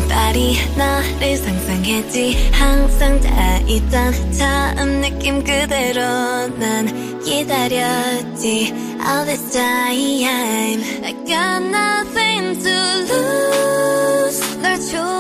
빨리 너를 상상했지 항상 다 있던 처음 느낌 그대로 난 기다렸지 All this time I got nothing to lose 널 좋아